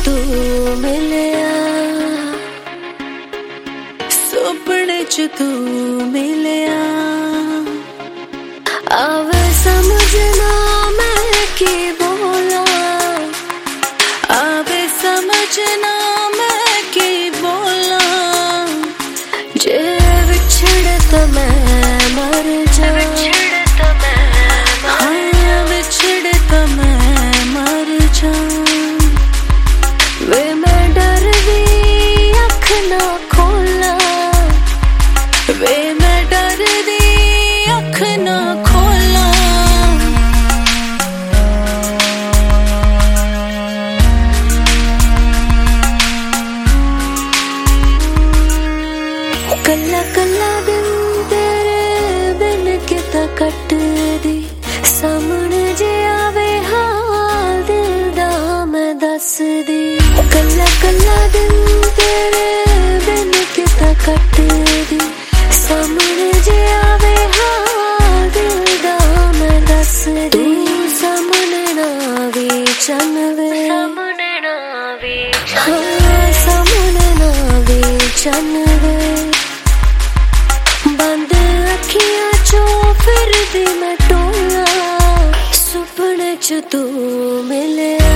तू मिलिया, सुपने च तू मिलिया। आवे समझना मैं की बोला, आवे समझना मैं की बोला। जे विछड़ तो मैं मर जाऊं, हाँ विछड़ तो मैं मर जाऊं। वे मैं डर दी अख ना खोला, वे मैं डर दी अख ना खोला। कल्ला कल्ला दिन तेरे बिन किता कट दी, सामने जे आवे हाल दिल दा मैं दस दी। कल्ला कल्ला दिन तेरे बिन किता कट दी, सामने जे आवे हाल दिल दा मैं दस दी। तू सामने ना वी चन वे, सामने ना वी हाँ सामने ना वी चन वे। बंद अखियां चो फिर दी मैं टोला, सुपने च तू मिलिया।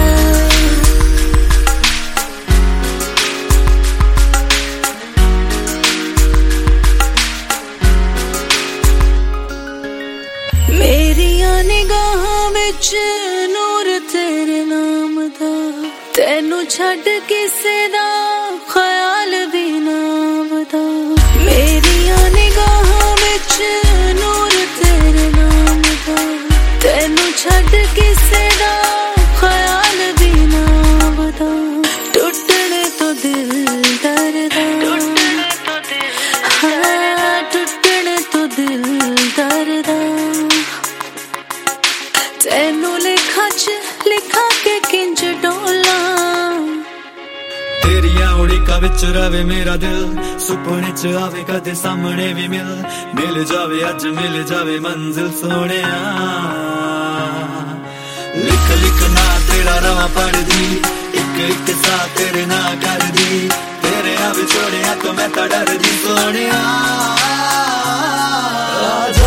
मेरिया निगाहां विच नूर तेरे नाम दा, तेनू छड्ड किसे दा ख्याल भी ना वदा। मेरिया निगाहां विच नूर तेरे नाम दा, तेनू छड्ड किसे दा ख्याल भी ना वदा। टुटने तो दिल दरदा, हाँ टुटने तो दिल दरदा। तेनू लिखा च लिखा के किंज डोला, तेरिया उड़ीका विच रवे मेरा दिल। सुपने च आवे कदे सामने भी मिल जावे अज मिल जावे मंजिल सोनिया। लिख लिख ना तेरा रवा पढ़ दी, एक एक सा तेरे ना कर दी। तेरे आवे छोड़िया तो मैं ता डर दी सोनिया।